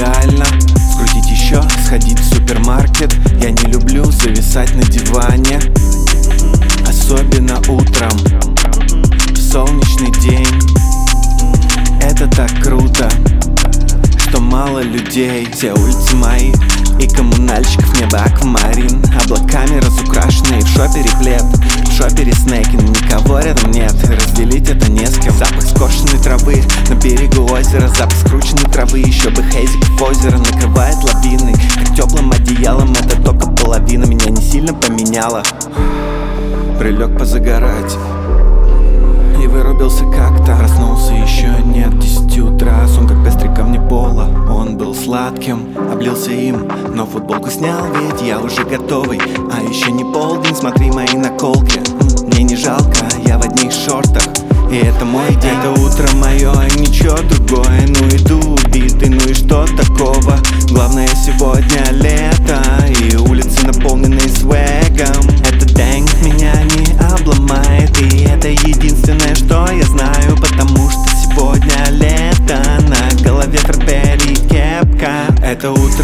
идеально. Скрутить еще, сходить в супермаркет. Я не люблю зависать на диване, особенно утром, в солнечный день. Это так круто, что мало людей. Все улицы мои, и коммунальщиков небо аквамарин. Облаками разукрашенные, в шопере плед, в шопере снеки, но никого рядом нет. Разделить это не с кем. Запах скошенной травы на берегу озера, запах скрученной травы. Еще бы хейзиков озеро накрывает лавиной, как теплым одеялом. Это только половина, меня не сильно поменяла. Прилег позагорать и вырубился как-то. Проснулся еще нет 10 утра. Сон как пестрый камни пола, он был сладким, облился им, но футболку снял, ведь я уже готовый. А еще не полдень, смотри мои наколки. Мне не жалко, я в одних шортах, и это мой день. Это утро мое, и ничего другое. Ну иду убитый, ну и что такого? Главное сегодня лето, и улицы наполнены свэгом. Этот день меня не обломает, и это единственное, что я знаю. Потому что сегодня лето, на голове Фербери кепка. Это утро